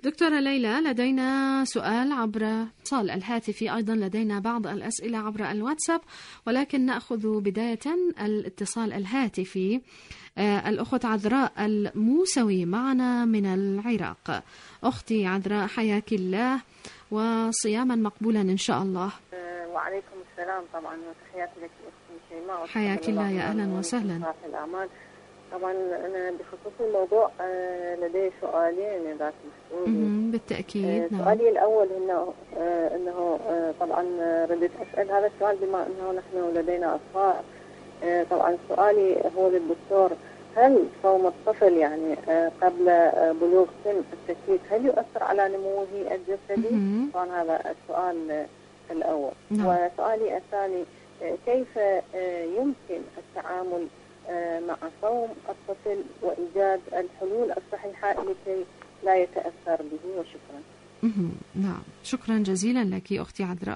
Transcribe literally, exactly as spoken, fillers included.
دكتورة ليلى، لدينا سؤال عبر الاتصال الهاتفي، أيضا لدينا بعض الأسئلة عبر الواتساب، ولكن نأخذ بداية الاتصال الهاتفي. آه الأخت عذراء الموسوي معنا من العراق. أختي عذراء، حياك الله وصياما مقبولا إن شاء الله. آه وعليكم السلام طبعا، وتحياتي لك أختي شيماء. حياك الله، يا أهلا وسهلا. الأعمال. طبعا أنا بخصوص الموضوع آه لدي سؤالين إذا تسمحون. بالتأكيد. آه نعم. سؤالي الأول إنه آه إنه آه طبعا ردت أسأل هذا السؤال بما إنه نحن لدينا أطفال. آه طبعا سؤالي هو للدكتور، هل صوم الطفل يعني آه قبل آه بلوغ سن التكليف هل يؤثر على نموه الجسدي؟ طبعا هذا السؤال آه الأول. نعم. وسؤالي الثاني، آه كيف آه يمكن التعامل مع صوم الطفل وإيجاد الحلول الصحيحة لكي لا يتأثر به؟ وشكرا. نعم، شكرا جزيلا لك أختي عذراء.